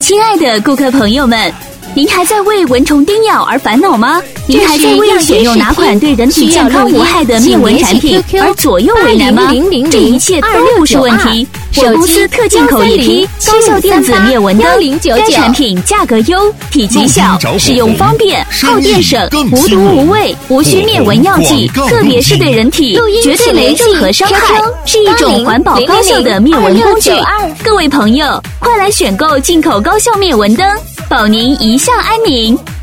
亲爱的顾客朋友们，您还在为蚊虫叮咬而烦恼吗？您还在为选用哪款对人体健康无害的灭蚊产品而左右为难吗？这一切都不是问题。我公司特进口一批高效电子灭蚊灯，该产品价格优，体积小，使用方便，耗电省，无毒无味，无需灭蚊药剂，特别是对人体绝对没任何伤害，是一种环保高效的灭蚊工具。各位朋友，快来选购进口高效灭蚊灯，保您一向安宁。